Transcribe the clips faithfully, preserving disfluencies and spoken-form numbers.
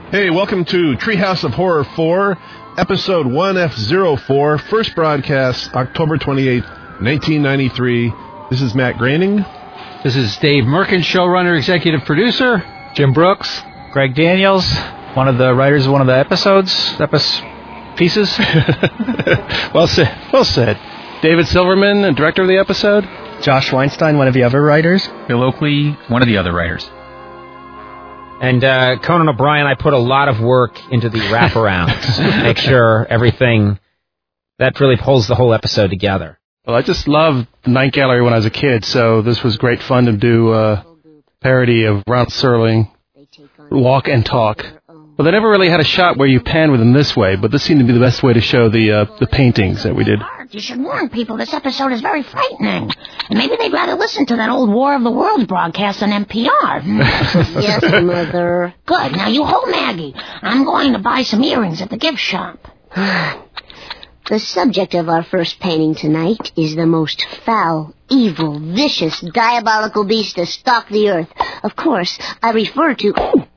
Hey, welcome to Treehouse of Horror four, Episode one F zero four, first broadcast October twenty-eighth, nineteen ninety-three. This is Matt Groening. This is Dave Merkin, showrunner, executive producer. Jim Brooks. Greg Daniels, one of the writers of one of the episodes, epis- pieces. well said. Well said. David Silverman, director of the episode. Josh Weinstein, one of the other writers. Bill Oakley, one of the other writers. And uh, Conan O'Brien, I put a lot of work into the wraparounds. Make sure everything, that really pulls the whole episode together. Well, I just loved the Night Gallery when I was a kid, so this was great fun to do a parody of Ron Serling, Walk and Talk. Well, they never really had a shot where you pan with them this way, but this seemed to be the best way to show the uh, the paintings that we did. You should warn people this episode is very frightening. And maybe they'd rather listen to that old War of the Worlds broadcast on N P R. Yes, Mother. Good. Now you hold Maggie. I'm going to buy some earrings at the gift shop. The subject of our first painting tonight is the most foul, evil, vicious, diabolical beast to stalk the earth. Of course, I refer to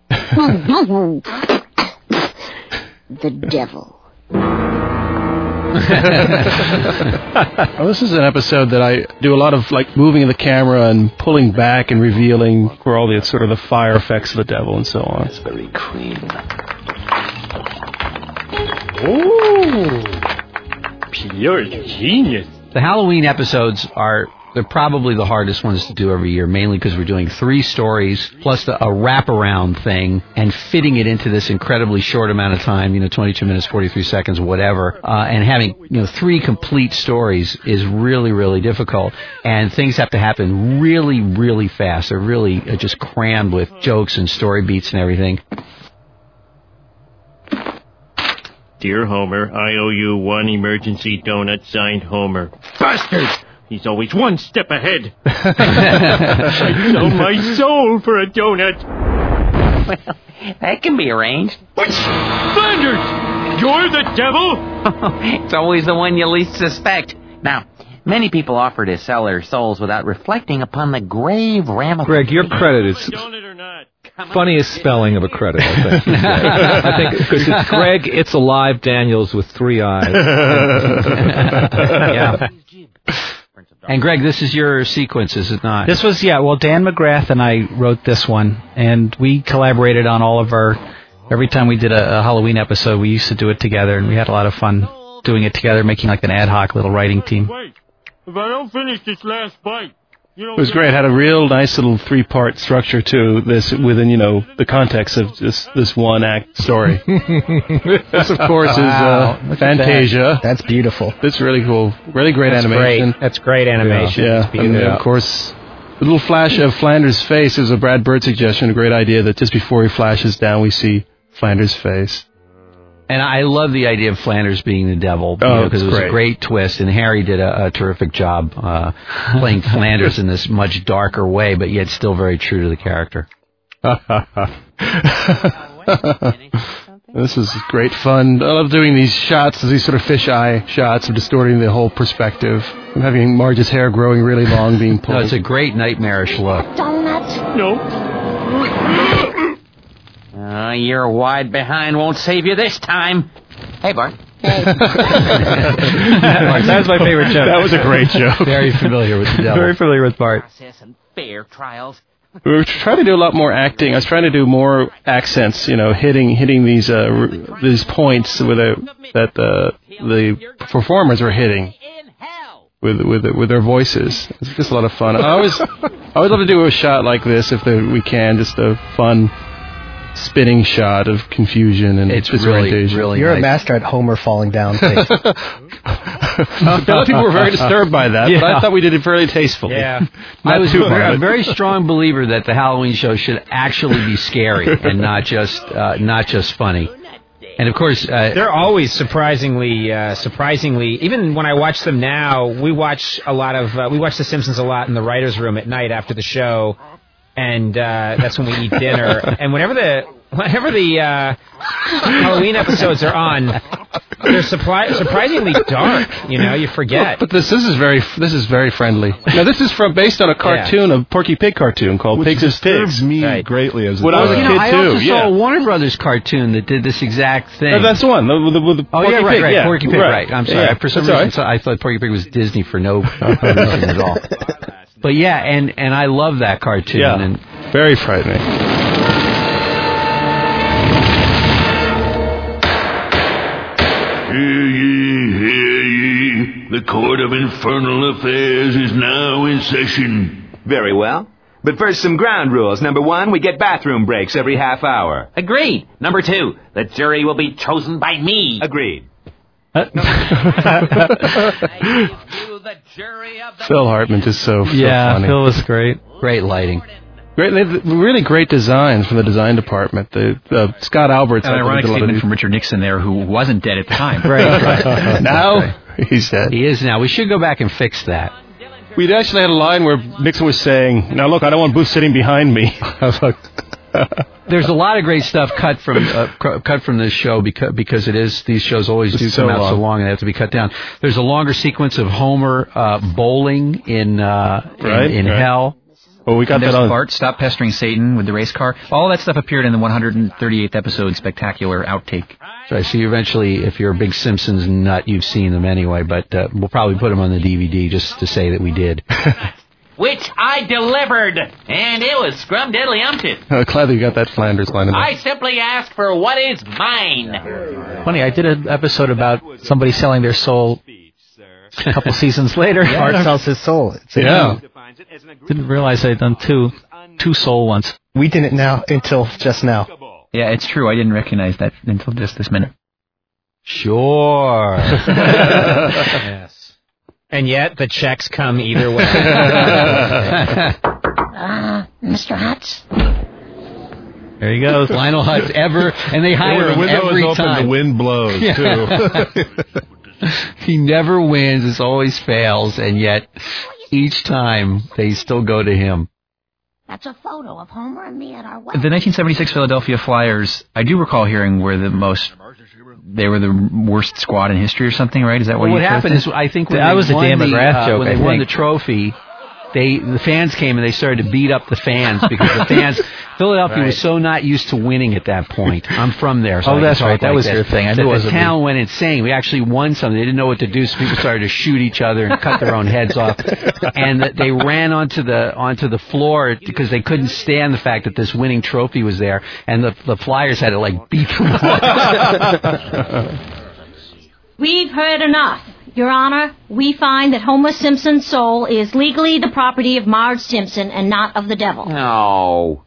the devil. Well, this is an episode that I do a lot of like moving the camera and pulling back and revealing for all the sort of the fire effects of the devil and so on. It's very clean. Ooh, pure genius. The Halloween episodes are, they're probably the hardest ones to do every year, mainly because we're doing three stories plus the, a wraparound thing and fitting it into this incredibly short amount of time, you know, twenty-two minutes, forty-three seconds, whatever, uh, and having, you know, three complete stories is really, really difficult, and things have to happen really, really fast. They're really uh, just crammed with jokes and story beats and everything. Dear Homer, I owe you one emergency donut, signed Homer. Bastard! He's always one step ahead. I'd sell my soul for a donut. Well, that can be arranged. What? Flanders! You're the devil? It's always the one you least suspect. Now, many people offer to sell their souls without reflecting upon the grave ramifications. Greg, your credit is funniest spelling of a credit, I think. I think because it's Greg, it's alive Daniels with three eyes. Yeah. And Greg, this is your sequence, is it not? This was, yeah, well, Dan McGrath and I wrote this one, and we collaborated on all of our, every time we did a, a Halloween episode, we used to do it together, and we had a lot of fun doing it together, making like an ad hoc little writing team. Wait, if I don't finish this last bite, you don't... It was great. It had a real nice little three-part structure to this within, you know, the context of this this one-act story. This, of course, wow. is uh, Fantasia. That. That's beautiful. That's really cool. Really great That's animation. Great. That's great animation. Yeah, yeah. and then, of course, the little flash of Flanders' face is a Brad Bird suggestion, a great idea that just before he flashes down, we see Flanders' face. And I love the idea of Flanders being the devil, because oh, you know, it was great. a great twist, and Harry did a, a terrific job uh, playing Flanders in this much darker way, but yet still very true to the character. This is great fun. I love doing these shots, these sort of fisheye shots of distorting the whole perspective. And having Marge's hair growing really long, being pulled. No, it's a great nightmarish look. Donut? No. Uh, your wide behind won't save you this time. Hey, Bart. Hey. That was my favorite joke. That was a great joke. Very familiar with the devil. Very familiar with Bart. Process and fair trials. We were trying to do a lot more acting. I was trying to do more accents, you know, hitting hitting these uh, r- these points with a, that the the performers are hitting with with with their voices. It's just a lot of fun. I always I always love to do a shot like this if the, we can, just a fun spinning shot of confusion and it's disorientation. Really, really You're nice. a master at Homer falling down. A lot of people were very disturbed by that, Yeah. but I thought we did it fairly tastefully. Yeah. Not I was too a, far, a but- very strong believer that the Halloween show should actually be scary and not just uh, not just funny. And of course, uh, They're always surprisingly, uh, surprisingly. Even when I watch them now, we watch a lot of. Uh, we watch The Simpsons a lot in the writers' room at night after the show, and uh, that's when we eat dinner. And whenever the whenever the uh, Halloween episodes are on, They're supply- surprisingly dark. You know, you forget. But this this is very this is very friendly. Now this is from based on a cartoon, a Porky Pig cartoon called Which Pigs as Pigs. disturbs me right. greatly as a when I was a you kid know, I too. also yeah. saw a Warner Brothers cartoon that did this exact thing. No, that's the one. The, the, the oh Porky yeah, right, Pig. right. Yeah. Porky Pig. Right. Right. I'm sorry. Yeah. For some That's reason, right. I thought Porky Pig was Disney for no reason at all. But yeah, and and I love that cartoon. Yeah. And very frightening. Hear ye, hear ye. The Court of Infernal Affairs is now in session. Very well. But first, some ground rules. Number one, we get bathroom breaks every half hour. Agreed. Number two, the jury will be chosen by me. Agreed. Phil Hartman is so, so yeah, funny. Phil was great. Great lighting. Great, they have really great designs from the design department. The uh, Scott Alberts. An I ironic did a lot of statement these- from Richard Nixon there, who wasn't dead at the time. Right. right. Now Right. he's dead. He is now. We should go back and fix that. We actually had a line where Nixon was saying, "Now look, I don't want Booth sitting behind me." I was like, There's a lot of great stuff cut from uh, cu- cut from this show because because it is these shows always It's do so come out so long. long and they have to be cut down. There's a longer sequence of Homer uh, bowling in uh, Right, in, in right. hell. "Well, we got And that there's on." Bart, Stop Pestering Satan with the race car. All that stuff appeared in the one hundred thirty-eighth episode spectacular outtake. So I see eventually, if you're a big Simpsons nut, you've seen them anyway. But uh, we'll probably put them on the D V D just to say that we did. Which I delivered, and it was scrum-diddly-umpted. Uh, glad that you got that Flanders line in there. I simply asked for what is mine. Funny, I did an episode about somebody selling their soul a couple seasons later. Art sells his soul. It's a- Yeah. Didn't realize I'd done two, two soul ones. We didn't now until just now. Yeah, it's true. I didn't recognize that until just this minute. Sure. Yes. And yet, the checks come either way. Uh, Mister Hutz? There he goes. Lionel Hutz ever, and they hire the him window every is open, time. the wind blows, Yeah. too. He never wins. It always fails, and yet each time they still go to him. That's a photo of Homer and me at our wedding. The nineteen seventy-six Philadelphia Flyers, I do recall hearing, were the most, they were the worst squad in history or something, right? Is that what Well, you what happened is, I think when That they was the won Dan the, McGrath uh, joke, when I they won think. the trophy, they the fans came and they started to beat up the fans because the fans Philadelphia was so not used to winning at that point. I'm from there. So Oh, I can that's talk right. That like was this. your thing. I That knew it the wasn't town went insane. We actually won something. They didn't know what to do, so people started to shoot each other and cut their own heads off. And that they ran onto the onto the floor because they couldn't stand the fact that this winning trophy was there, and the the Flyers had to like beat them up. We've heard enough. Your Honor, we find that Homer Simpson's soul is legally the property of Marge Simpson and not of the devil. No.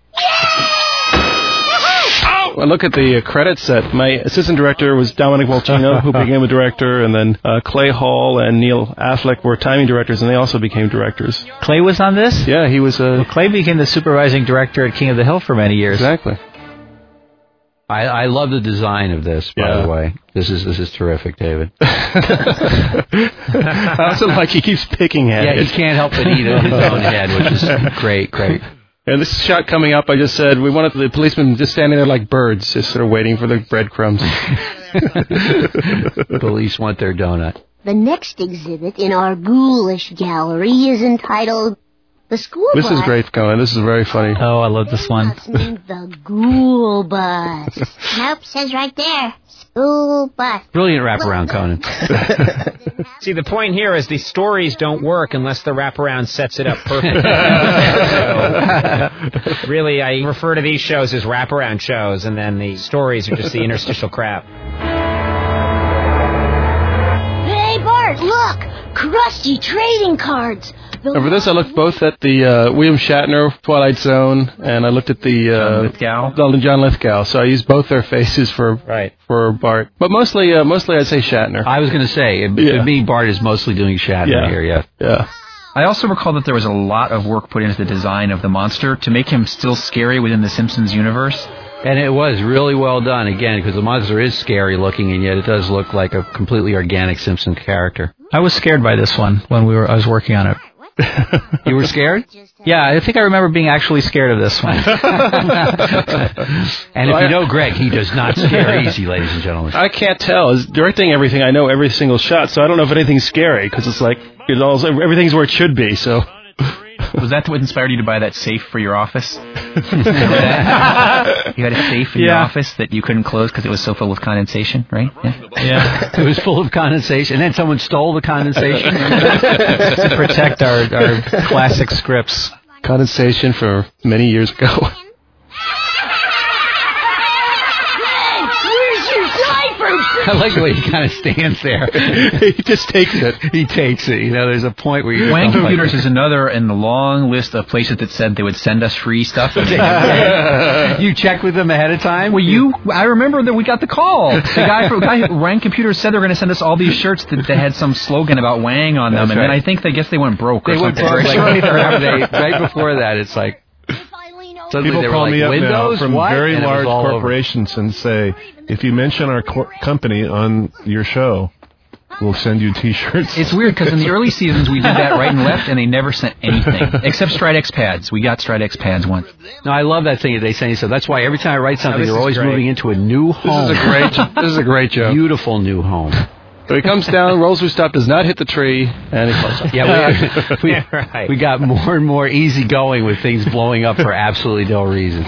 Well, look at the uh, credit set. My assistant director was Dominic Volchino, who became a director, and then uh, Clay Hall and Neil Affleck were timing directors, and they also became directors. Clay was on this? Yeah, he was. Uh, Well, Clay became the supervising director at King of the Hill for many years. Exactly. I, I love the design of this, by Yeah. the way. This is this is terrific, David. I also like he keeps picking at Yeah, it. he can't help but eat his own head, which is great, great. And this shot coming up, I just said we wanted the policemen just standing there like birds, just sort of waiting for the breadcrumbs. Police want their donut. The next exhibit in our ghoulish gallery is entitled The School This Bus. is great going. This is very funny. Oh, I love this one. It's named the Ghoul Bus. Nope, says right there. School Bus. Brilliant wraparound, Conan. See, the point here is the stories don't work unless the wraparound sets it up perfectly. So, really, I refer to these shows as wraparound shows, and then the stories are just the interstitial crap. Hey, Bart, look! Krusty trading cards. The And for this, I looked both at the uh, William Shatner Twilight Zone, and I looked at the uh, John Lithgow. John John Lithgow. So I used both their faces for Right. for Bart, but mostly uh, mostly I'd say Shatner. I was going to say, it, Yeah. to me, Bart is mostly doing Shatner Yeah. here, yeah. Yeah. I also recall that there was a lot of work put into the design of the monster to make him still scary within the Simpsons universe. And it was really well done, again, because the monster is scary looking, and yet it does look like a completely organic Simpson character. I was scared by this one when we were. I was working on it. You were scared? Yeah, I think I remember being actually scared of this one. And if you know Greg, he does not scare easy, ladies and gentlemen. I can't tell. As directing everything, I know every single shot, so I don't know if anything's scary, because it's like, it all, everything's where it should be, so... Was that what inspired you to buy that safe for your office? You had a safe in Yeah. your office that you couldn't close because it was so filled with condensation, right? Yeah. Yeah. It was full of condensation, and then someone stole the condensation. To protect our, our classic scripts. Condensation for many years ago. I like the way he kind of stands there. He just takes it. He takes it. You know, there's a point where you... Wang Computers is another in the long list of places that said they would send us free stuff. You check with them ahead of time? Well, you, I remember that we got the call. The guy from guy, Wang Computers said they were going to send us all these shirts that, that had some slogan about Wang on them, That's and right. then I think they guess they went broke. They or went something. broke like, right, they, right before that. It's like... Suddenly People they were call like, me up Windows? now from What? very And it was large all over. corporations and say, if you mention our cor- company on your show, we'll send you T-shirts. It's weird because in the early seasons we did that right and left, and they never sent anything except Stridex pads. We got Stridex pads once. No, I love that thing that they send you. So that's why every time I write something, this they're is always great. moving into a new home. This is a great, this is a great joke. Beautiful new home. So he comes down, rolls through stop, does not hit the tree, and he falls off. Yeah, we, we, Yeah, right. we got more and more easy going with things blowing up for absolutely no reason.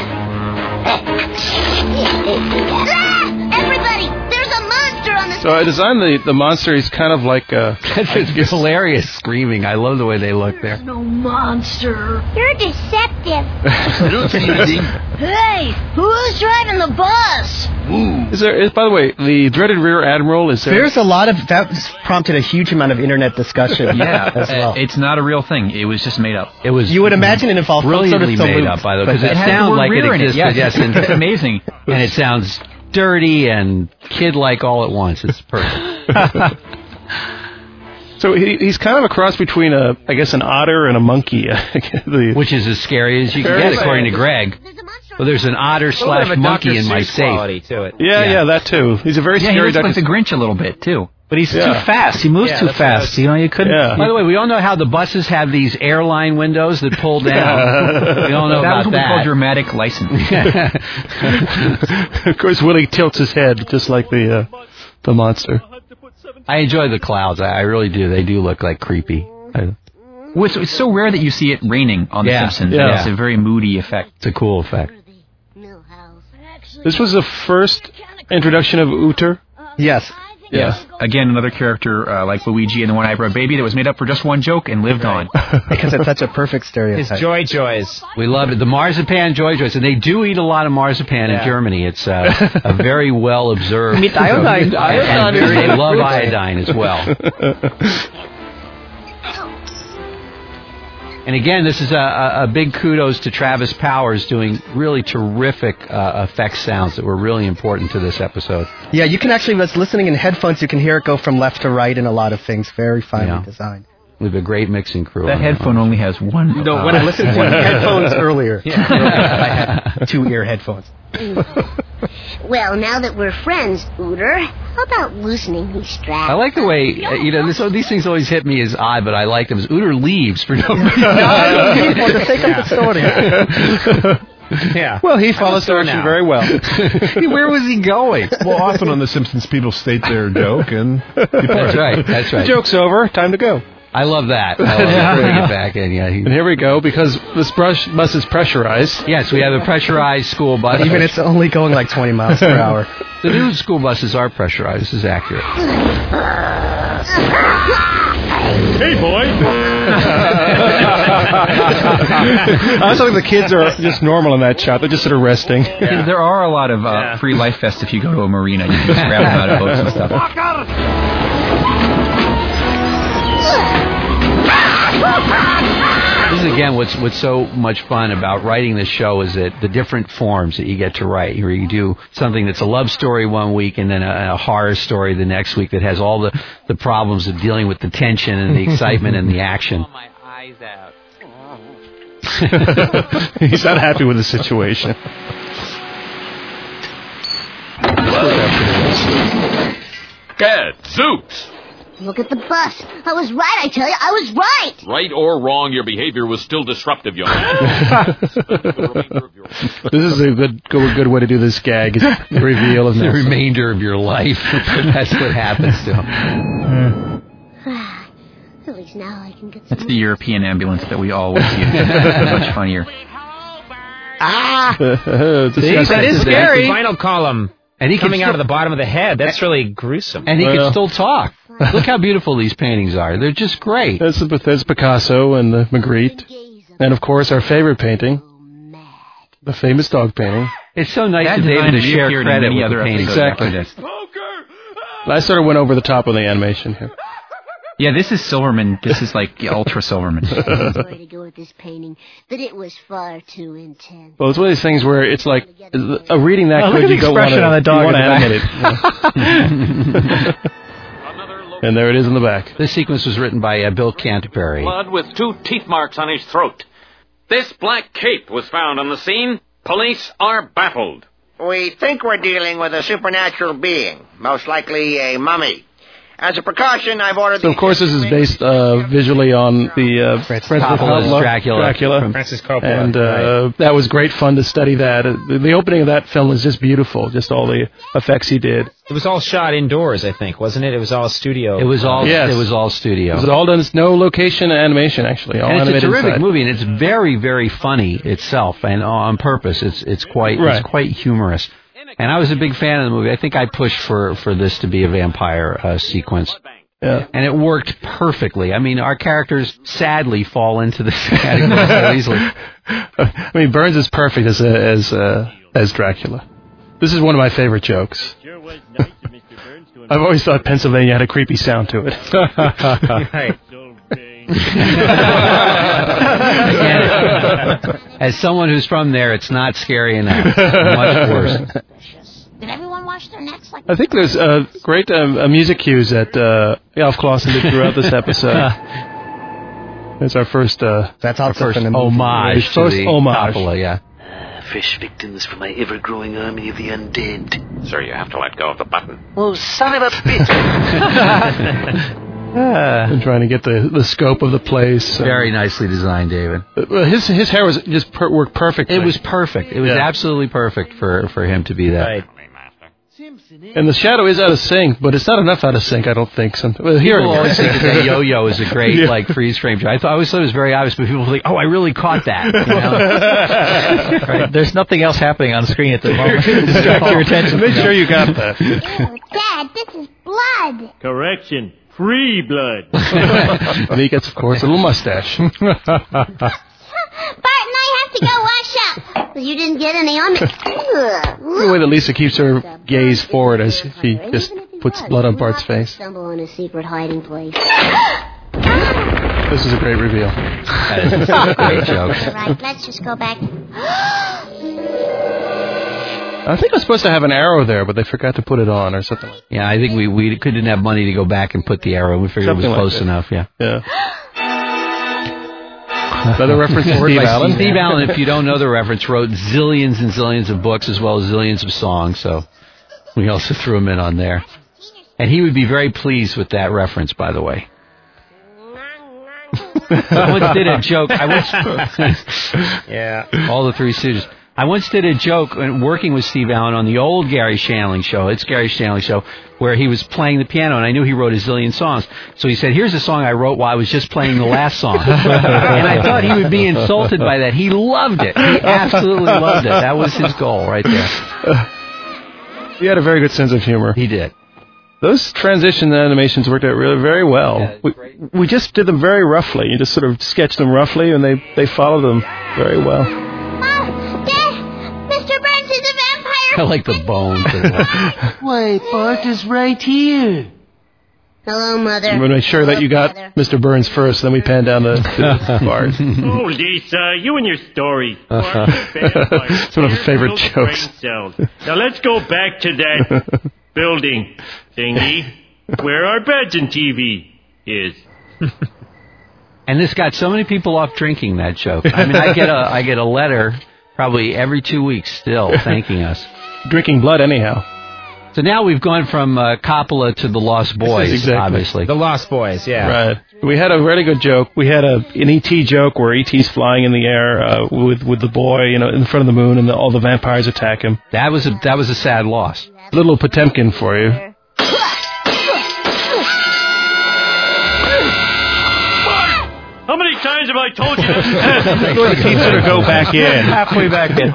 Everybody, there's a monster on the... So I designed the, the monster. He's kind of like a... It's hilarious screaming. I love the way they look there. No monster. You're deceptive. Hey, who's driving the bus? Is there? Is, by the way, the dreaded rear admiral is there? There's a lot of that prompted a huge amount of internet discussion. Yeah, as well. it's not a real thing. It was just made up. It was You would imagine it involved some sort of brilliantly made salute, up, by the way, but because it, it has the sounds word like it rear in it, existed. yes. Yes, and, It's amazing. and it sounds dirty and kid-like all at once. It's perfect. So he, he's kind of a cross between a, I guess, an otter and a monkey. The- Which is as scary as you can Very get, scary. according to Greg. Well, there's an otter A little bit slash of a monkey Doctor in my Seuss safe. quality to it. yeah, yeah, Yeah. that too. He's a very Yeah, he scary looks like Doctor the Grinch a little bit too. But he's Yeah. too fast. He moves Yeah, too that's what I fast. was- You know, you couldn't... Yeah. By the way, we all know how the buses have these airline windows that pull down. We all know that about was what we that. call dramatic license. Of course, Willie tilts his head just like the uh, the monster. I enjoy the clouds. I, I really do. They do look like creepy. I, Well, it's, it's so rare that you see it raining on The Yeah, Simpsons. yeah. It's a very moody effect. it's a cool effect. This was the first introduction of Uther. Yes. Yeah. Again, another character uh, like Luigi and the One-Eyebrow Baby that was made up for just one joke and lived on. Because it's such a perfect His stereotype. Joy Joys. We love it. The marzipan joy joys, and they do eat a lot of marzipan in Yeah. Germany. It's uh, a very well observed. With iodine. And Iodine is they good. love iodine as well. And again, this is a, a, a big kudos to Travis Powers doing really terrific uh, effects sounds that were really important to this episode. Yeah, you can actually, was listening in headphones, you can hear it go from left to right in a lot of things. Very finely Yeah. designed. We have a great mixing crew. That on headphone only has one. No, uh, when I listened to headphones earlier, I had two ear headphones. Well, now that we're friends, Ooter, how about loosening these straps? I like the way, uh, you know, this, these things always hit me as odd, but I like them. As Uter leaves for no reason. For the sake of the story. Yeah. Well, he follows direction now. very well. Where was he going? Well, often on The Simpsons, people state their joke and depart. That's right. That's The right. joke's over. Time to go. I love that. I love it. Bring it back in. Yeah. He, And here we go, because this brush bus is pressurized. yes, we have a pressurized school bus. Even it's only going like twenty miles per hour. The new school buses are pressurized. This is accurate. Hey, boy. I was thinking the kids are just normal in that shot. They're just sort of resting. Yeah, there are a lot of uh, Yeah. free life vests if you go to a marina. You can just grab them out of boats and stuff. This is again what's what's so much fun about writing this show is that the different forms that you get to write. Where you do something that's a love story one week and then a, a horror story the next week that has all the, the problems of dealing with the tension and the excitement and the action. He's not happy with the situation. Gadzooks! Look at the bus. I was right, I tell you. I was right. Right or wrong, your behavior was still disruptive, young man. This is a good, good good way to do this gag. Is the reveal of the Nelson. remainder of your life. That's what happens to him. At least now I can get some... That's the European ambulance that we always use. It's much funnier. Ah! See, that is scary. The vinyl column and he coming still, out of the bottom of the head. That's really gruesome. And he well, can still talk. Look how beautiful these paintings are. They're just great. That's, that's Picasso and the Magritte. And, of course, our favorite painting, the famous dog painting. It's so nice that to be able to share credit with other the painting. Exactly. I sort of went over the top of the animation here. Yeah, this is Silverman. This is like ultra Silverman. Sorry to go with this painting, but it was far too intense. Well, it's one of these things where it's like a reading that oh, good, look at you the don't want expression on the dog to animate it. And there it is in the back. This sequence was written by uh, Bill Canterbury. Blood with two teeth marks on his throat. This black cape was found on the scene. Police are baffled. We think we're dealing with a supernatural being, most likely a mummy. As a precaution, I've ordered... So, of course, this is based uh, visually on the uh, Francis Coppola's Dracula. Dracula. From Francis Coppola. And uh, right. that was great fun to study that. Uh, the, the opening of that film was just beautiful, just all the effects he did. It was all shot indoors, I think, wasn't it? It was all studio. It was all yes. It was all studio. It was all done, no location animation, actually. All and it's a animated terrific inside. movie, and it's very, very funny itself, and on purpose. It's it's quite right. it's quite humorous. And I was a big fan of the movie. I think I pushed for, for this to be a vampire uh, sequence. Yeah. And it worked perfectly. I mean, our characters sadly fall into this category so easily. I mean, Burns is perfect as a, as uh, as Dracula. This is one of my favorite jokes. I've always thought Pennsylvania had a creepy sound to it. Right. Again, as someone who's from there, it's not scary enough. It's much worse. Did everyone wash their necks like I think there's uh, great um, uh, music cues that uh, Alf Clausen did throughout this episode. It's our first. Uh, That's our first first homage to first the homage. Coppola, yeah. Uh, fresh victims for my ever-growing army of the undead. Sir, you have to let go of the button. Oh, son of a bitch! and trying to get the, the scope of the place. Very nicely designed, David. Uh, his his hair was just per- worked perfectly. It was perfect. It was yeah. absolutely perfect for, for him to be that. Right. And the shadow is out of sync, but it's not enough out of sync, I don't think. Some, well, here people always think that yo-yo is a great yeah. like freeze frame. I thought I always thought it was very obvious, but people think, "Oh, I really caught that." You know? Right. There's nothing else happening on the screen at the moment to distract your attention. Make sure you got that. Oh, Dad, this is blood. Correction. Free blood. And he gets, of course, a little mustache. Bart and I have to go wash up. You didn't get any on me. The way that Lisa keeps her gaze forward as she just puts blood on Bart's face. Stumble in a secret hiding place. This is a great reveal. That is a great joke. All right, let's just go back. I think I was supposed to have an arrow there, but they forgot to put it on or something. Yeah, I think we we didn't have money to go back and put the arrow. We figured Something it was like close that. enough. Yeah. Yeah. Another reference to Steve Allen. Steve Allen, if you don't know the reference, wrote zillions and zillions of books as well as zillions of songs. So we also threw him in on there, and he would be very pleased with that reference. By the way. I once did a joke. I once, yeah, all the Three Stooges. I once did a joke working with Steve Allen on the old Gary Shandling show. It's Gary Shandling show where he was playing the piano, and I knew he wrote a zillion songs. So he said, "Here's a song I wrote while I was just playing the last song." And I thought he would be insulted by that. He loved it. He absolutely loved it. That was his goal right there. He had a very good sense of humor. He did. Those transition animations worked out really very well. Yeah, we, we just did them very roughly. You just sort of sketched them roughly, and they, they followed them very well. Oh, Dad, Mister Burns is a vampire. I like the bones. Wait, Bart is right here. Hello, Mother. I'm going to make sure that you got Mother. Mister Burns first, then we pan down to, to Bart. Oh, Lisa, you and your story. It's one of the favorite jokes. Now let's go back to that building thingy where our beds and T V is. And this got so many people off drinking, that joke. I mean, I get a I get a letter probably every two weeks still thanking us. Drinking blood anyhow. So now we've gone from uh, Coppola to the Lost Boys, exactly. obviously. The Lost Boys, yeah. Right. We had a really good joke. We had a an E T joke where E T's flying in the air uh, with with the boy, you know, in front of the moon, and the, all the vampires attack him. That was a that was a sad loss. Little Potemkin for you. How many times have I told you this? The pizza to go back in. Halfway back in.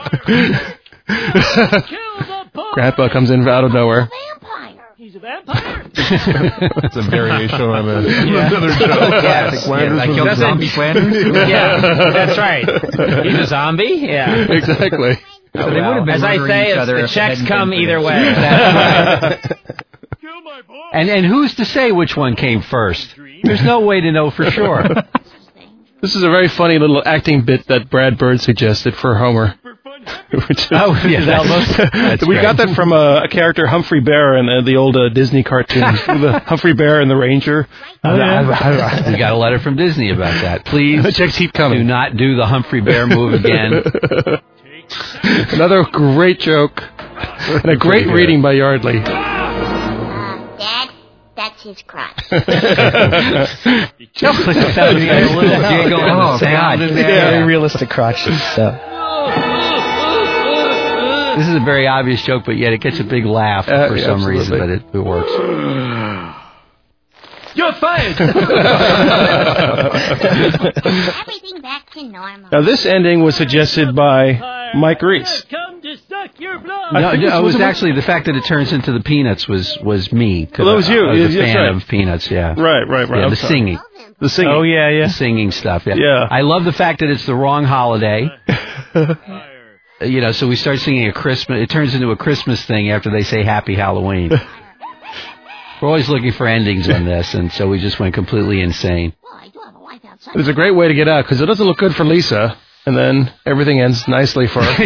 Grandpa comes in out of nowhere. He's a vampire. It's a variation on a, Yeah. another joke. Yes. Flanders Yeah, was like a zombie Flanders. Yeah, that's right. He's a zombie? Yeah. Exactly. So they would have been As I murdering say, each it's other the if they checks hadn't come been for either this. way. That's right. And and who's to say which one came first? There's no way to know for sure. This is a very funny little acting bit that Brad Bird suggested for Homer. Which is, Oh, yeah, that's- that's we great. got that from a, a character Humphrey Bear in uh, the old uh, Disney cartoons. The Humphrey Bear and the Ranger. We got a letter from Disney about that. Please The checks keep coming. do not do the Humphrey Bear move again. Another great joke and a great reading by Yardley. Uh, Dad, that's his crotch. Just like the sound, you got a little jiggle and Oh, a sound God. in there. Very realistic crotches. So. This is a very obvious joke, but yet it gets a big laugh Uh, for yeah, some absolutely. reason, but it, it works. You're fired. Everything back to normal. Now, this ending was suggested by Mike Reese. Come to suck your blood. No, think no, this it was was a- actually the fact that it turns into the Peanuts was was me. 'cause Well, that was you. I, I was a Yes, fan right. of Peanuts. Yeah. Right, right, right. Yeah, I'm the sorry. singing, The singing. Oh, yeah, yeah. the singing stuff. Yeah. Yeah. I love the fact that it's the wrong holiday. You know, so we start singing a Christmas. It turns into a Christmas thing after they say Happy Halloween. We're always looking for endings on this, and so we just went completely insane. Well, I do have a wife outside. It's a great way to get out because it doesn't look good for Lisa, and then everything ends nicely for her.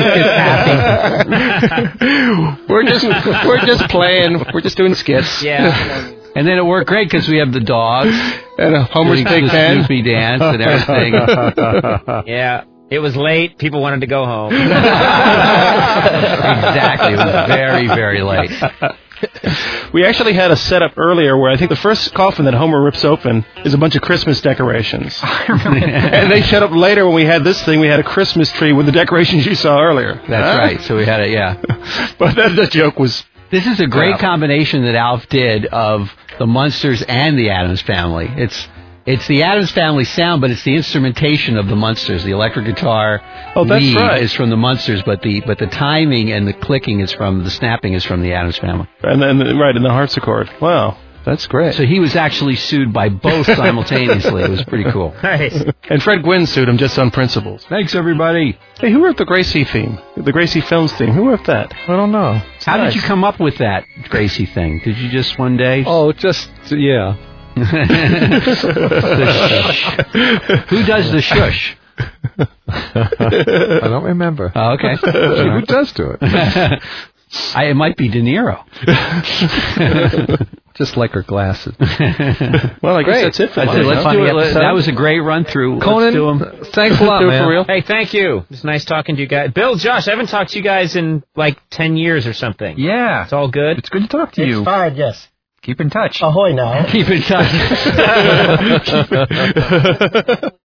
we're just we're just playing. We're just doing skits. Yeah. And then it worked great because we have the dogs And a Homer's doing Big the Pen. Snoopy dance and everything. Yeah. It was late. People wanted to go home. Exactly. It was very, very late. We actually had a setup earlier where I think the first coffin that Homer rips open is a bunch of Christmas decorations. And they showed up later when we had this thing. We had a Christmas tree with the decorations you saw earlier. That's Huh? right. So we had it, yeah. But that, that joke was... This is a great Yeah. combination that Alf did of the Munsters and the Addams Family. It's it's the Addams Family sound, but it's the instrumentation of the Munsters. The electric guitar Oh, that's lead right. is from the Munsters, but the but the timing and the clicking is from the snapping is from the Addams Family. And then, right, in the harpsichord. Wow, that's great. So he was actually sued by both simultaneously. It was pretty cool. Nice. And Fred Gwynne sued him just on principles. Thanks, everybody. Hey, who wrote the Gracie theme? The Gracie Films theme? Who wrote that? I don't know. How nice. did you come up with that Gracie thing? Did you just one day? Oh, just, yeah. The shush. Who does the shush? I don't remember. Oh, okay. Who does do it? I, it might be De Niro. Just like her glasses. Well, I guess Great. that's it for That's today, it. Let's huh? do it. Funny Let- That was a great run through. Conan, Let's do 'em. thanks a lot, Do it man. for real. Hey, thank you. It's nice talking to you guys. Bill, Josh, I haven't talked to you guys in like ten years or something. Yeah. It's all good. It's good to talk to you. It's fine, yes. Keep in touch. Ahoy now. Keep in touch.